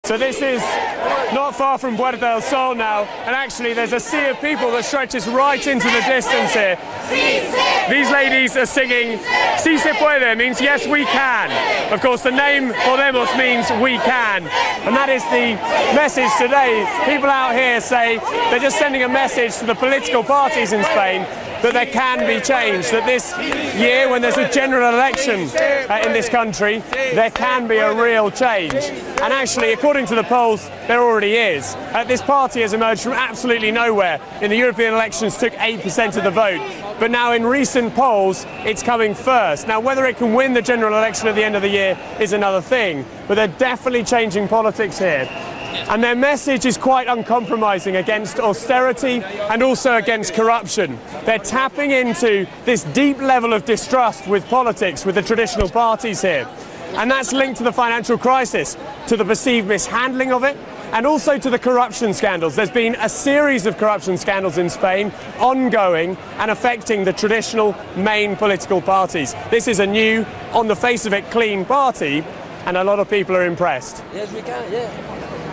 So this is not far from Puerta del Sol now, and actually there's a sea of people that stretches right into the distance here. These ladies are singing Si se puede, means yes we can. Of course the name Podemos means we can, and that is the message today. People out here say they're just sending a message to the political parties in Spain that there can be change, that this year when there's a general election in this country, there can be a real change. And actually, according to the polls, there already is. This party has emerged from absolutely nowhere. In the European elections, took 8% of the vote. But now in recent polls, it's coming first. Now, whether it can win the general election at the end of the year is another thing, but they're definitely changing politics here. And their message is quite uncompromising against austerity and also against corruption. They're tapping into this deep level of distrust with politics, with the traditional parties here. And that's linked to the financial crisis, to the perceived mishandling of it, and also to the corruption scandals. There's been a series of corruption scandals in Spain, ongoing and affecting the traditional main political parties. This is a new, on the face of it, clean party, and a lot of people are impressed. Yes, we can, yeah.